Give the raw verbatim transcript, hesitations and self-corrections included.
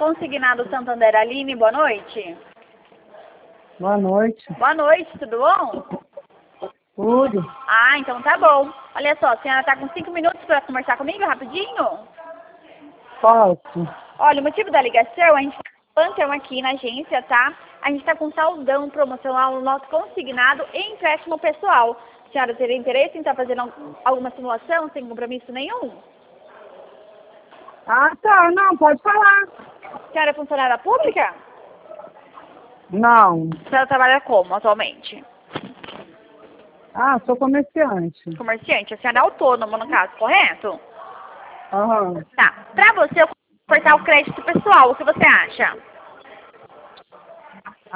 Consignado Santander, Aline, boa noite. Boa noite. Boa noite, tudo bom? Tudo. Ah, então tá bom. Olha só, a senhora tá com cinco minutos para conversar comigo rapidinho? Posso. Olha, o motivo da ligação, a gente tá com plantão aqui na agência, tá? A gente tá com saldão promocional no nosso consignado e empréstimo pessoal. A senhora teria interesse em estar fazendo alguma simulação sem compromisso nenhum? Ah, tá. Não, pode falar. A senhora é funcionária pública? Não. A senhora trabalha como atualmente? Ah, sou comerciante. Comerciante. A senhora é autônoma, no caso, correto? Aham. Tá. Pra você, eu vou cortar o crédito pessoal, o que você acha?